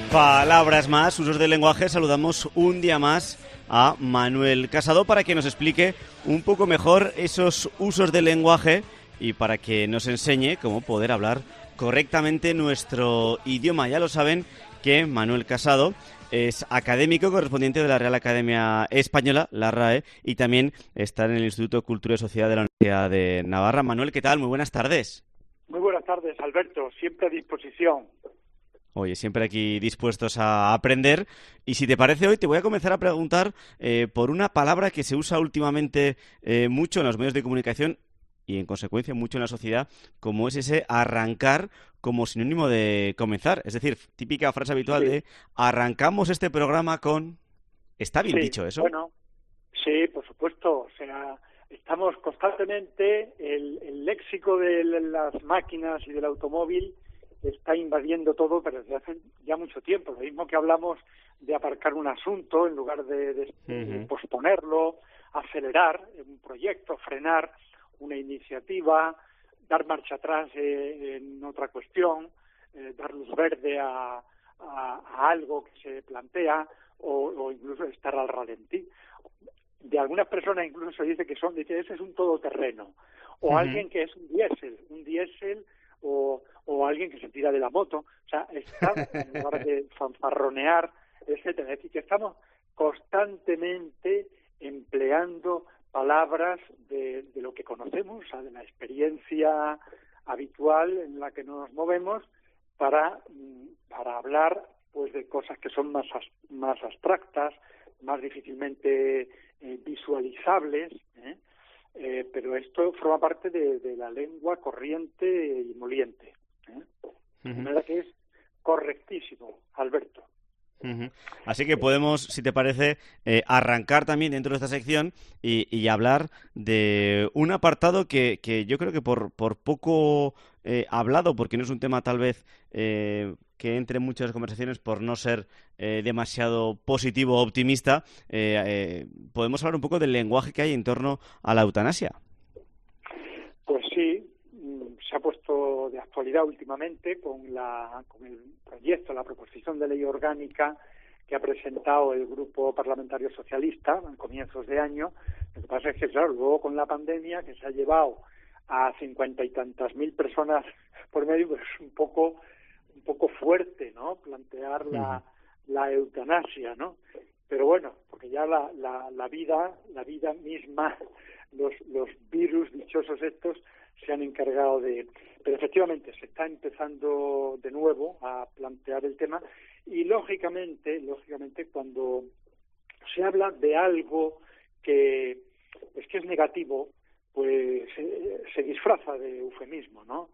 Palabras más, usos del lenguaje. Saludamos un día más a Manuel Casado para que nos explique un poco mejor esos usos del lenguaje y para que nos enseñe cómo poder hablar correctamente nuestro idioma. Ya lo saben que Manuel Casado es académico correspondiente de la Real Academia Española, la RAE, y también está en el Instituto de Cultura y Sociedad de la Universidad de Navarra. Manuel, ¿qué tal? Muy buenas tardes. Muy buenas tardes, Alberto. Siempre a disposición. Oye, siempre aquí dispuestos a aprender. Y si te parece, hoy te voy a comenzar a preguntar por una palabra que se usa últimamente mucho en los medios de comunicación y, en consecuencia, mucho en la sociedad, como es ese arrancar como sinónimo de comenzar. Es decir, típica frase habitual de arrancamos este programa con... ¿Está bien dicho eso? Bueno, sí, por supuesto. O sea, estamos constantemente, el léxico de las máquinas y del automóvil está invadiendo todo, pero desde hace ya mucho tiempo. Lo mismo que hablamos de aparcar un asunto en lugar de posponerlo, acelerar un proyecto, frenar una iniciativa, dar marcha atrás en otra cuestión, dar luz verde a algo que se plantea o incluso estar al ralentí. De algunas personas incluso se dice que ese es un todoterreno, o alguien que es un diésel o alguien que se tira de la moto. O sea, en lugar de fanfarronear, etcétera. Es decir, que estamos constantemente empleando palabras de lo que conocemos, o sea, de la experiencia habitual en la que nos movemos para hablar pues de cosas que son más abstractas, más difícilmente visualizables, pero esto forma parte de la lengua corriente y moliente. De manera que es correctísimo, Alberto. Así que podemos, si te parece, arrancar también dentro de esta sección y hablar de un apartado que yo creo que por poco hablado, porque no es un tema tal vez que entre en muchas conversaciones por no ser demasiado positivo o optimista, podemos hablar un poco del lenguaje que hay en torno a la eutanasia. Pues sí, se ha puesto de actualidad últimamente con el proyecto, la proposición de ley orgánica que ha presentado el Grupo Parlamentario Socialista a comienzos de año. Lo que pasa es que, claro, luego con la pandemia, que se ha llevado a 50 y tantas mil personas por medio, pues es un poco fuerte, ¿no?, plantear la eutanasia, ¿no? Pero bueno, porque ya la vida misma, los virus dichosos estos se han encargado pero efectivamente se está empezando de nuevo a plantear el tema y lógicamente cuando se habla de algo que es negativo, pues se disfraza de eufemismo, ¿no?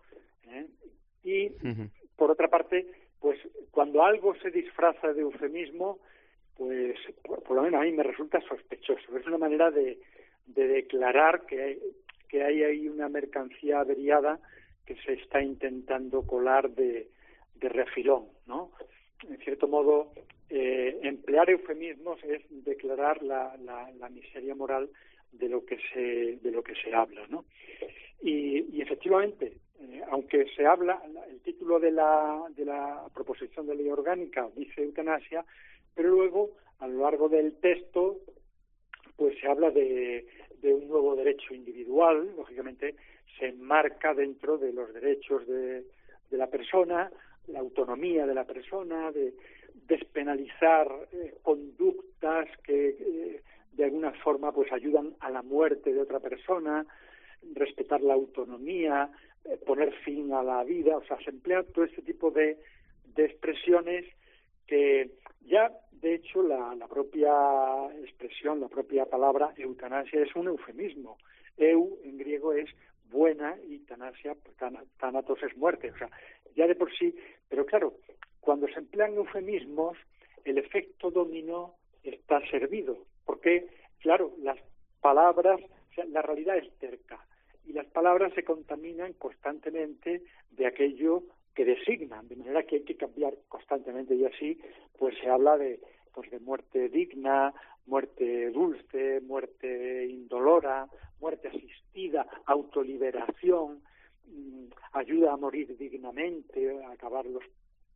Y por otra parte, pues cuando algo se disfraza de eufemismo, pues por lo menos a mí me resulta sospechoso. Es una manera de declarar que hay ahí una mercancía averiada que se está intentando colar de refilón, ¿no? En cierto modo, emplear eufemismos es declarar la miseria moral de lo que se habla, ¿no? Y efectivamente, aunque se habla, el título de la proposición de ley orgánica dice eutanasia, pero luego a lo largo del texto pues se habla de un nuevo derecho individual. Lógicamente se enmarca dentro de los derechos de la persona, la autonomía de la persona, de despenalizar conductas que de alguna forma pues ayudan a la muerte de otra persona, respetar la autonomía, poner fin a la vida. O sea, se emplea todo este tipo de expresiones que ya, de hecho, la propia expresión, la propia palabra eutanasia es un eufemismo. Eu, en griego, es buena y tanasia, thanatos es muerte. O sea, ya de por sí, pero claro, cuando se emplean eufemismos, el efecto dominó está servido, porque, claro, las palabras, o sea, la realidad es terca, y las palabras se contaminan constantemente de aquello que designan, de manera que hay que cambiar constantemente, y así pues se habla de muerte digna, muerte dulce, muerte indolora, muerte asistida, autoliberación, ayuda a morir dignamente, a acabar los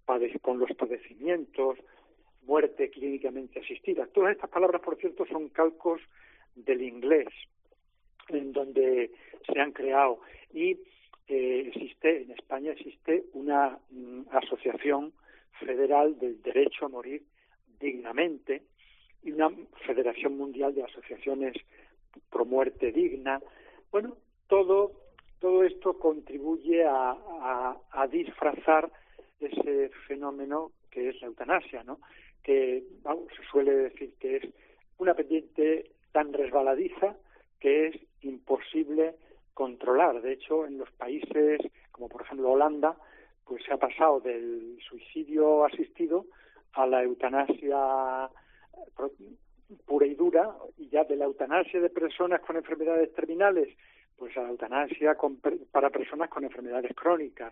con los padecimientos, muerte clínicamente asistida. Todas estas palabras, por cierto, son calcos del inglés, en donde se han creado. Y en España existe una asociación federal del derecho a morir dignamente y una Federación Mundial de Asociaciones pro muerte digna. Bueno, todo esto contribuye a disfrazar ese fenómeno que es la eutanasia, ¿no? Que se suele decir que es una pendiente tan resbaladiza que es imposible controlar. De hecho, en los países como por ejemplo Holanda, pues se ha pasado del suicidio asistido a la eutanasia pura y dura, y ya de la eutanasia de personas con enfermedades terminales, pues a la eutanasia para personas con enfermedades crónicas,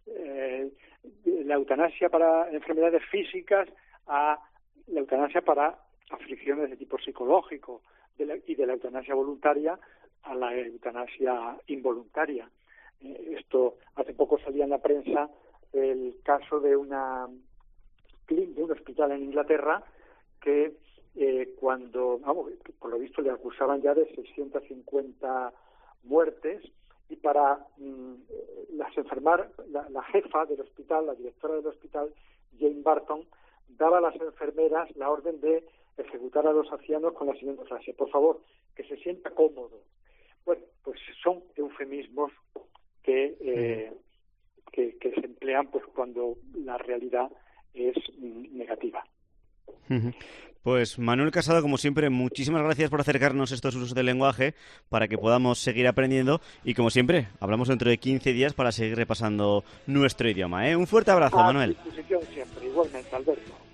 la eutanasia para enfermedades físicas a la eutanasia para aflicciones de tipo psicológico, y de la eutanasia voluntaria a la eutanasia involuntaria. Esto hace poco salía en la prensa el caso de un hospital en Inglaterra que cuando, por lo visto le acusaban ya de 650 muertes, y para la jefa del hospital, la directora del hospital, Jane Barton, daba a las enfermeras la orden de ejecutar a los ancianos con la siguiente frase: por favor, que se sienta cómodo. Bueno, pues son eufemismos que se emplean pues cuando la realidad es negativa. Pues Manuel Casado, como siempre, muchísimas gracias por acercarnos estos usos del lenguaje para que podamos seguir aprendiendo, y como siempre, hablamos dentro de 15 días para seguir repasando nuestro idioma, ¿eh? Un fuerte abrazo, Manuel. A disposición siempre, igualmente, Alberto.